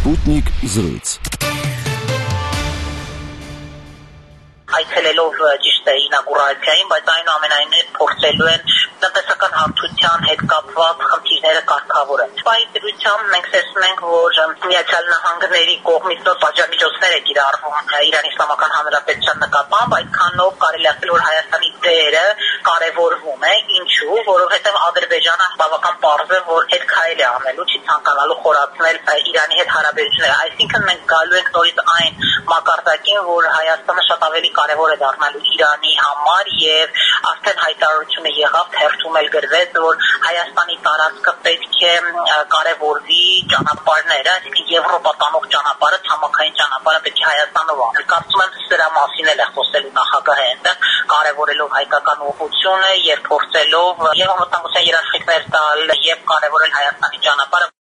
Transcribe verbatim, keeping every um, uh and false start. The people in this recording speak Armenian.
Sputnik զրույց։ Այցելելով ճիշտ է ինագուրացիային, բայց այնուամենայնիվ փորձելու են տնտեսական հարթության հետ կապված խնդիրները կարգավորել։ Սպայի դրությամբ մենք տեսնում ենք, որ Միացյալ Նահանգների կողմից նոր պատժամիջոցներ է կիրառվում Իրանի Իսլամական Հանրապետության նկատմամբ, այդքանով կարելի ասել, որ Հայաստանի դերը կարևորվում է, ինչու, որովհետև Ադրբեջանը բավական պարզ է, որ հետ քայլ է անելու, չի ցանկանալու խորացնել Իրանի հետ հարաբերությունները։ Այսինքն մենք գալու ենք նորից այն մակարդակին, որ Հայաստանը շատ ավելի կարևոր է դառնալու Իրանի համար եւ արդեն հայտարարությունը եղավ, թերթում էլ գրվեց, որ Հայաստանի տարածքը պետք է կարևորվի ճանապարհները, այսինքն Եվրոպա տանող ճանապարհը, ցամաքային ճանապարհը պետք է Հայաստանով անել։ Կարծում եմ սրա մասին էլ է խոսելու նախագահը այնտեղ, կարևորելով հայկական ուղղությունը եւ փորձելով եւ անվտանգության երաշխիքներ տալ եւ կարևորել Հայաստանի ճանապարհը